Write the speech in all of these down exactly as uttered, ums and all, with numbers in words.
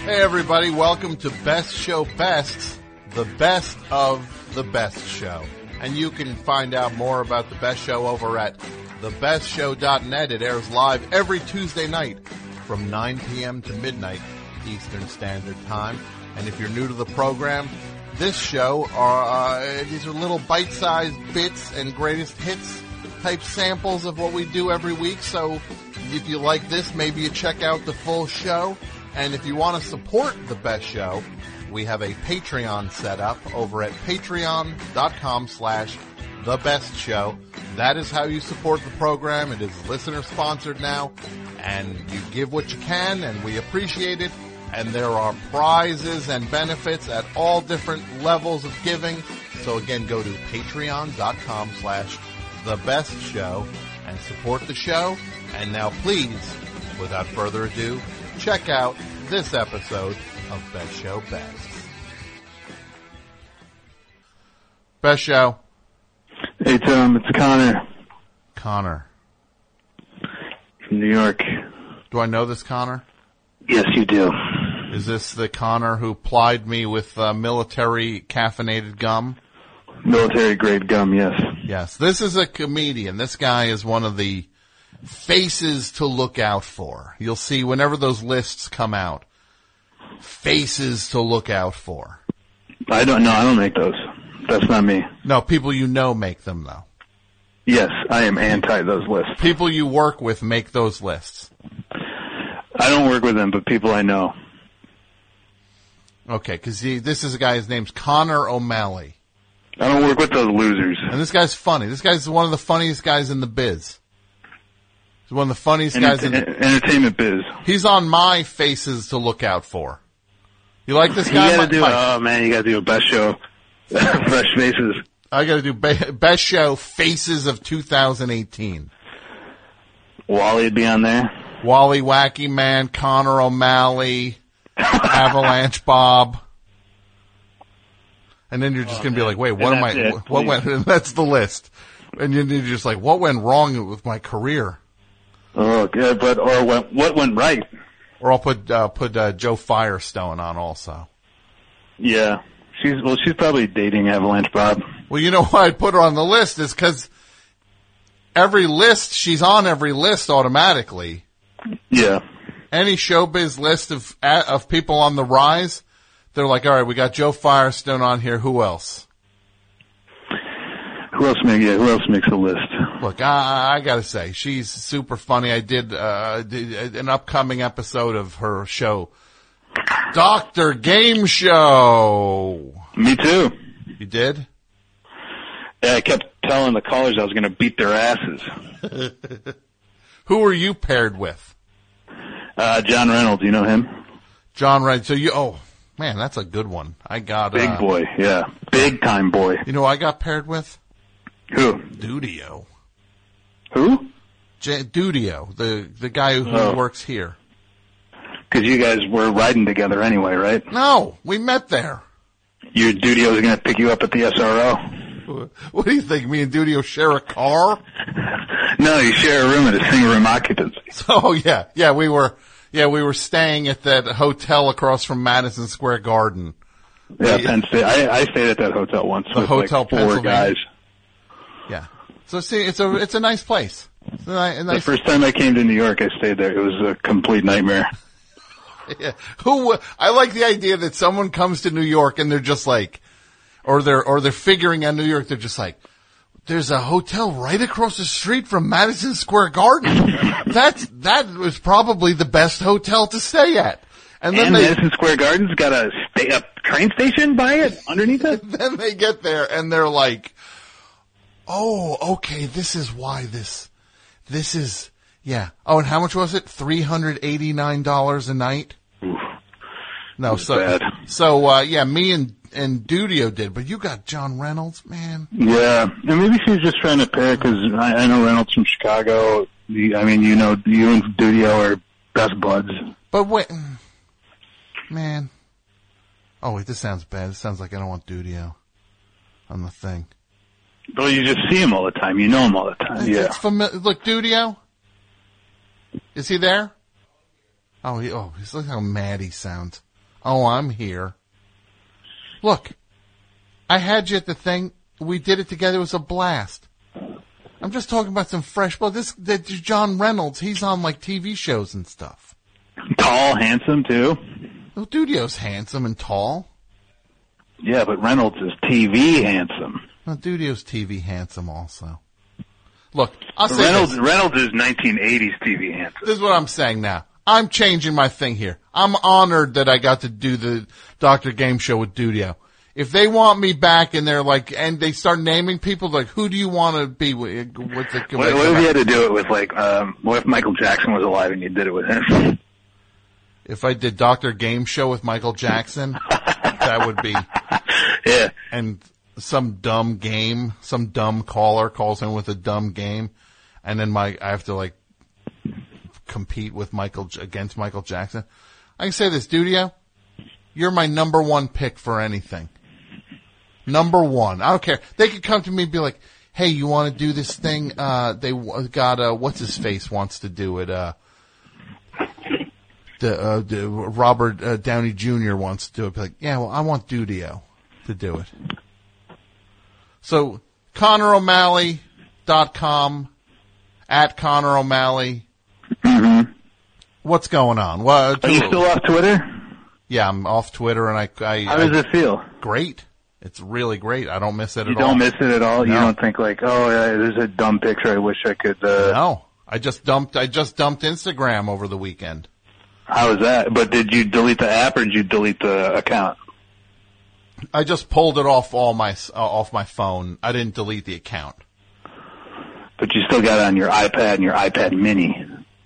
Hey everybody, welcome to Best Show Bests, the best of the best show. And you can find out more about the best show over at the best show dot net. It airs live every Tuesday night from nine p.m. to midnight Eastern Standard Time. And if you're new to the program, this show are uh, these are little bite-sized bits and greatest hits type samples of what we do every week. So if you like this, maybe you check out the full show. And if you want to support the best show, we have a Patreon set up over at patreon.com slash the best show. That is how you support the program. It is listener sponsored now, and you give what you can, and we appreciate it. And there are prizes and benefits at all different levels of giving. So again, go to patreon.com slash the best show and support the show. And now please, without further ado, check out this episode of Best Show Best. Best Show. Hey Tom, it's Connor. Connor. From New York. Do I know this Connor? Yes, you do. Is this the Connor who plied me with uh, military caffeinated gum? Military grade gum, yes. Yes. This is a comedian. This guy is one of the faces to look out for. You'll see whenever those lists come out. Faces to look out for. I don't know. I don't make those. That's not me. No, people you know make them, though. Yes, I am anti those lists. People you work with make those lists. I don't work with them, but people I know. Okay, because this is a guy, his name's Connor O'Malley. I don't work with those losers. And this guy's funny. This guy's one of the funniest guys in the biz. He's one of the funniest Enter- guys in the... Entertainment biz. He's on my faces to look out for. You like this guy? You gotta do, Mike? oh man, you gotta do a best show. Fresh faces. I gotta do be- best show faces of two thousand eighteen. Wally'd be on there. Wally Wacky Man, Connor O'Malley, Avalanche Bob. And then you're just oh, going to be like, wait, what and am I, it, what went, and that's the list. And you're just like, what went wrong with my career? Oh, good, but, or what, what went right? Or I'll put, uh, put, uh, Joe Firestone on also. Yeah. She's, well, she's probably dating Avalanche Bob. Well, you know why I put her on the list is because every list, she's on every list automatically. Yeah. Any showbiz list of, of people on the rise, they're like, all right, we got Joe Firestone on here. Who else? Who else make, yeah, who else makes a list? Look, I, I gotta say, she's super funny. I did, uh, did an upcoming episode of her show, Doctor Game Show. Me too. You did? Yeah, I kept telling the callers I was gonna beat their asses. Who were you paired with? Uh, John Reynolds, you know him? John Reynolds. So you, oh, man, that's a good one. I got, Big uh, boy, yeah. Big time boy. You know who I got paired with? Who? Dudio. Who? J- Dudio, the, the guy who oh. works here. Cause you guys were riding together anyway, right? No, we met there. Your Dudio was gonna pick you up at the S R O? What do you think? Me and Dudio share a car? No, you share a room at a single room occupancy. So yeah, yeah, we were, yeah, we were staying at that hotel across from Madison Square Garden. Yeah, Penn State. I, I stayed at that hotel once. The Hotel like four guys. Yeah. So see, it's a, it's a nice place. It's a, a nice... The first time I came to New York, I stayed there. It was a complete nightmare. Yeah. Who, I like the idea that someone comes to New York and they're just like, or they're, or they're figuring out New York, they're just like, there's a hotel right across the street from Madison Square Garden. That's, that was probably the best hotel to stay at. And, then and they, Madison Square Garden's got a, sta- a train station by it, underneath it? Then they get there and they're like, oh, okay, this is why this, this is, yeah. Oh, and how much was it? three hundred eighty-nine dollars a night? Oof. No, so, bad. so, uh, yeah, me and, and Dudio did, but you got John Reynolds, man. Yeah, and maybe she was just trying to pair, because I, I know Reynolds from Chicago. I mean, you know, you and Dudio are best buds. But wait, man. Oh, wait, this sounds bad. This sounds like I don't want Dudio on the thing. Well, you just see him all the time. You know him all the time. It's, yeah. It's familiar. Look, Dudio. Is he there? Oh, he, oh, he's look how mad he sounds. Oh, I'm here. Look, I had you at the thing. We did it together. It was a blast. I'm just talking about some fresh blood. This, this John Reynolds, he's on like T V shows and stuff. Tall, handsome, too. Well, Dudio's handsome and tall. Yeah, but Reynolds is T V handsome. Well, Dudio's T V handsome also. Look, I'll say Reynolds, this. Reynolds is nineteen eighties T V handsome. This is what I'm saying now. I'm changing my thing here. I'm honored that I got to do the Doctor Game Show with Dudio. If they want me back and they're like, and they start naming people, like, who do you want to be with? What's it, what, what if you had to do it with, like, um, what if Michael Jackson was alive and you did it with him? If I did Doctor Game Show with Michael Jackson, that would be. Yeah. And some dumb game, some dumb caller calls in with a dumb game, and then my I have to like compete with Michael against Michael Jackson. I can say this, Dudio, you're my number one pick for anything. Number one. I don't care. They could come to me and be like, "Hey, you want to do this thing?" Uh, they got uh, what's his face wants to do it. Uh, the, uh, the Robert uh, Downey Junior wants to do it. Be like, yeah, well, I want Dudio to do it. So, Conor O'Malley dot com, at Conor O'Malley. Mm-hmm. What's going on? What, Are you still off Twitter? Yeah, I'm off Twitter, and I. I How does I, it feel? Great. It's really great. I don't miss it you at all. You don't miss it at all? No. You don't think like, oh, yeah, this is a dumb picture. I wish I could. Uh... No, I just dumped. I just dumped Instagram over the weekend. How was that? But did you delete the app or did you delete the account? I just pulled it off all my uh, off my phone. I didn't delete the account. But you still got it on your iPad and your iPad Mini.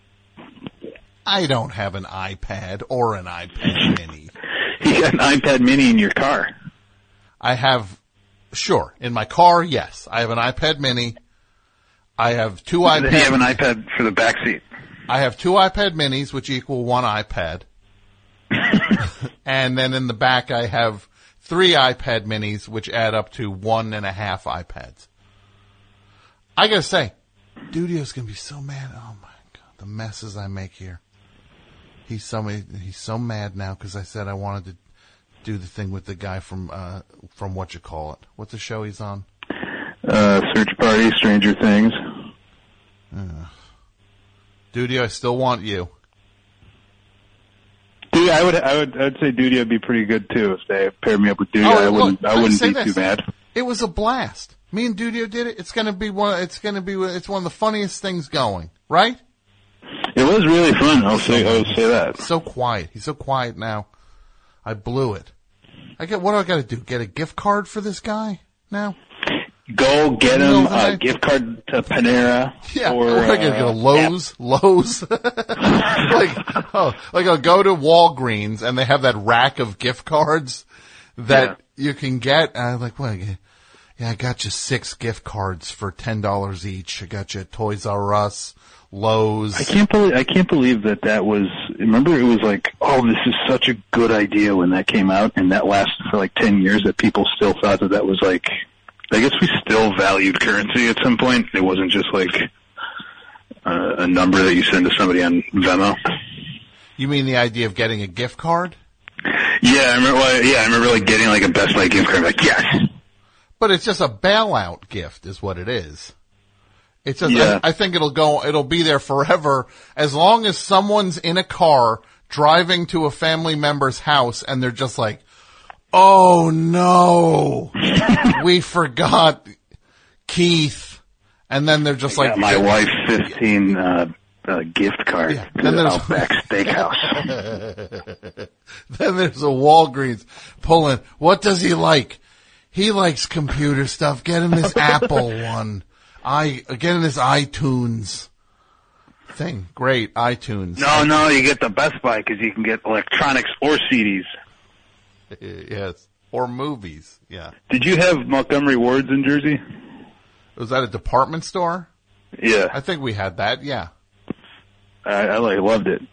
I don't have an iPad or an iPad Mini. You got an iPad Mini in your car. I have, sure, in my car, yes. I have an iPad Mini. I have two iPads. Then you have an iPad for the back seat. I have two iPad Minis, which equal one iPad. And then in the back, I have three iPad Minis, which add up to one and a half iPads. I gotta say, Dudio's gonna be so mad. Oh my God, the messes I make here. He's so he's so mad now because I said I wanted to do the thing with the guy from uh from what you call it. What's the show he's on? Uh, Search Party, Stranger Things. Uh, Dudio, I still want you. Dude, I would, I would, I'd say Dudio would be pretty good too if they paired me up with Dudio. Oh, I wouldn't, look, I wouldn't be this. too bad. It was a blast. Me and Dudio did it. It's gonna be one. It's gonna be. It's one of the funniest things going. Right? It was really fun. I'll say, I'll say that. So quiet. He's so quiet now. I blew it. I get. What do I got to do? Get a gift card for this guy now? Go get him a gift card to Panera. Yeah, or or I get a Lowe's. Lowe's. like, oh, like I'll go to Walgreens and they have that rack of gift cards that yeah. you can get. And I'm like, well, yeah, I got you six gift cards for ten dollars each. I got you Toys R Us, Lowe's. I can't believe I can't believe that that was. Remember, it was like, oh, this is such a good idea when that came out, and that lasted for like ten years. That people still thought that that was like. I guess we still valued currency at some point. It wasn't just like uh, a number that you send to somebody on Venmo. You mean the idea of getting a gift card? Yeah, I remember. Well, yeah, I remember like getting like a Best Buy gift card. Like, yes. But it's just a bailout gift, is what it is. It's just. Yeah. I, I think it'll go. It'll be there forever as long as someone's in a car driving to a family member's house and they're just like, oh no, we forgot Keith. And then they're just like, my wife's fifteen, uh, uh, gift card yeah. to the Outback Steakhouse. Then there's a Walgreens pulling, what does he like? He likes computer stuff. Get him his Apple one. I, get him his iTunes thing. Great. iTunes. No, no, you get the Best Buy because you can get electronics or C Ds. Yes. Or movies. Yeah. Did you have Montgomery Ward's in Jersey? Was that a department store? Yeah. I think we had that. Yeah. I, I like loved it.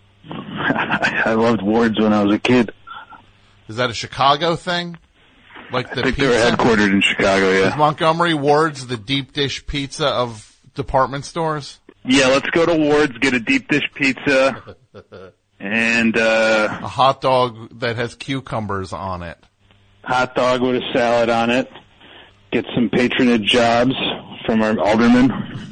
I loved Ward's when I was a kid. Is that a Chicago thing? Like the I think pizza? they were headquartered in Chicago, yeah. Is Montgomery Ward's the deep dish pizza of department stores? Yeah, let's go to Ward's, get a deep dish pizza, and And uh, a hot dog that has cucumbers on it. Hot dog with a salad on it. Get some patronage jobs from our alderman.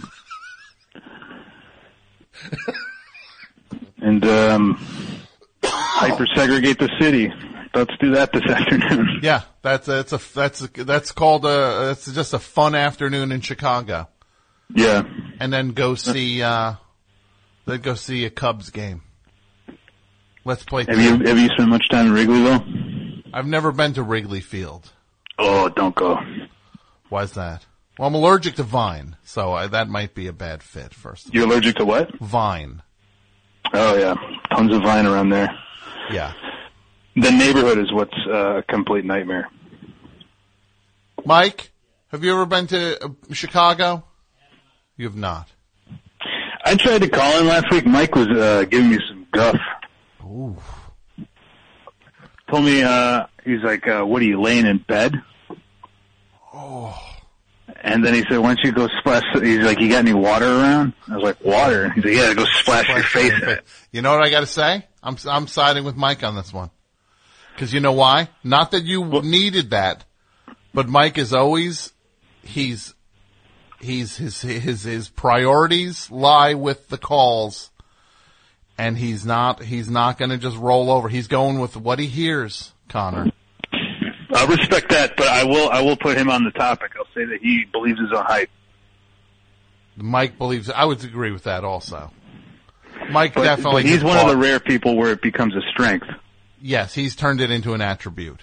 And um, hyper-segregate the city. Let's do that this afternoon. Yeah, that's a, that's a that's a, that's called a it's just a fun afternoon in Chicago. Yeah, and then go see uh, then go see a Cubs game. Let's play. Have you have you spent much time in Wrigleyville? I've never been to Wrigley Field. Oh, don't go. Why's that? Well, I'm allergic to Vine, so I, that might be a bad fit. First, you're allergic to what? Vine. Oh yeah, tons of Vine around there. Yeah. The neighborhood is what's uh, a complete nightmare. Mike, have you ever been to uh, Chicago? You have not. I tried to call him last week. Mike was uh, giving me some guff. Ooh. Told me, uh, he's like, uh, what are you, laying in bed? Oh. And then he said, why don't you go splash, he's like, you got any water around? I was like, water? He's like, yeah, go splash, splash your face in it. You know what I gotta say? I'm, I'm siding with Mike on this one. Cause you know why? Not that you well, needed that, but Mike is always, he's, he's, his, his, his priorities lie with the calls. And he's not, he's not gonna just roll over. He's going with what he hears, Connor. I respect that, but I will, I will put him on the topic. I'll say that he believes his own hype. Mike believes, I would agree with that also. Mike but, definitely. But he's one of the rare people where it becomes a strength. Yes, he's turned it into an attribute.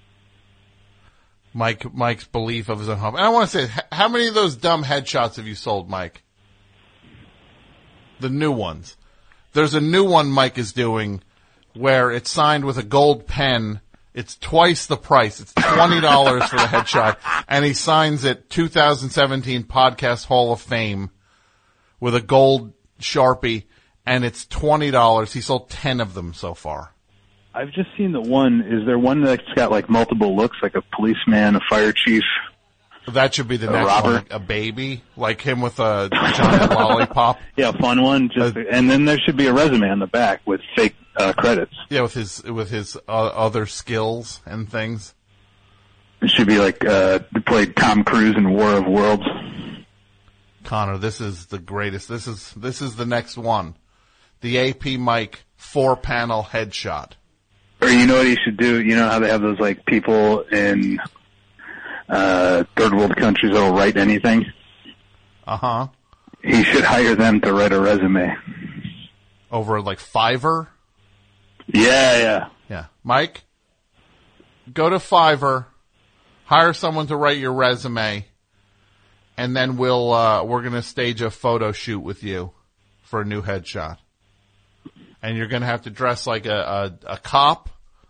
Mike, Mike's belief of his own home. And I want to say, how many of those dumb headshots have you sold, Mike? The new ones. There's a new one Mike is doing where it's signed with a gold pen. It's twice the price. It's twenty dollars for the headshot. And he signs it two thousand seventeen Podcast Hall of Fame with a gold Sharpie. And it's twenty dollars. He sold ten of them so far. I've just seen the one. Is there one that's got like multiple looks, like a policeman, a fire chief? That should be the a next robber. one. A baby, like him with a giant lollipop. Yeah, a fun one. Just, uh, and then there should be a resume on the back with fake uh, credits. Yeah, with his with his uh, other skills and things. It should be like uh, he played Tom Cruise in War of Worlds. Connor, this is the greatest. This is this is the next one. The A P Mike four panel headshot. Or you know what he should do? You know how they have those like people in uh third world countries that'll write anything? Uh-huh. He should hire them to write a resume. Over like Fiverr? Yeah, yeah. Yeah. Mike, go to Fiverr, hire someone to write your resume, and then we'll uh we're gonna stage a photo shoot with you for a new headshot. And you're going to have to dress like a, a, a cop,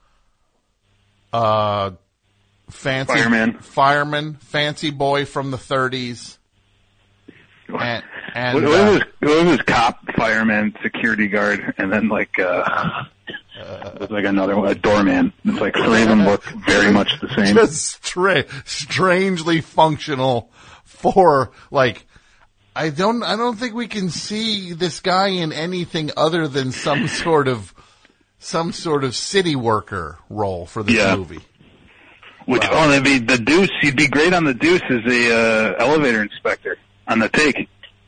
uh, fancy fireman, fireman, fancy boy from the thirties. And, and what, uh, what, was, what was cop, fireman, security guard, and then like uh, uh like another one, a doorman. It's like three of them look very much the same. Just stra- strangely functional for like. I don't, I don't think we can see this guy in anything other than some sort of, some sort of city worker role for this yeah. movie. Which, wow. oh, that'd be the Deuce. He'd be great on the Deuce as a, uh, elevator inspector on the take.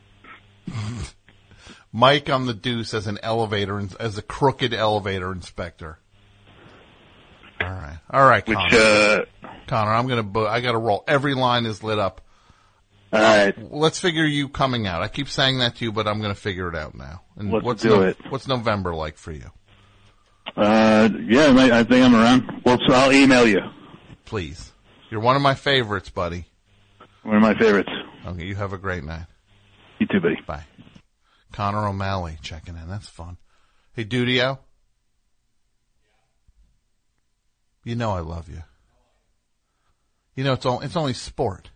Mike on the Deuce as an elevator, as a crooked elevator inspector. All right. All right, Connor. Which, uh, Connor, I'm gonna, bo- I gotta roll. Every line is lit up. All right. Uh, let's figure you coming out. I keep saying that to you, but I'm going to figure it out now. And let's what's do no- it. What's November like for you? Uh, yeah, I think I'm around. Well, so I'll email you. Please. You're one of my favorites, buddy. One of my favorites. Okay, you have a great night. You too, buddy. Bye. Connor O'Malley checking in. That's fun. Hey, Dudio. You know I love you. You know it's all, it's only sport.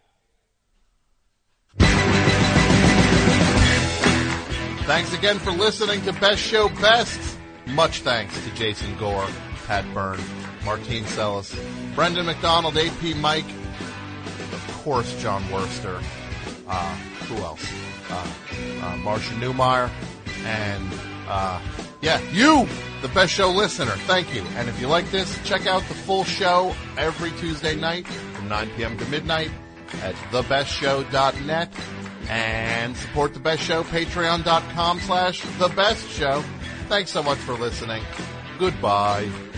Thanks again for listening to Best Show Best. Much thanks to Jason Gore, Pat Byrne, Martine Sellis, Brendan McDonald, A P Mike, of course John Worster, uh, who else? Uh, uh, Marcia Newmeyer, and Uh, yeah, you, the Best Show listener, thank you. And if you like this, check out the full show every Tuesday night from nine p.m. to midnight at the best show dot net. And support The Best Show, patreon dot com slash The Best Show. Thanks so much for listening. Goodbye.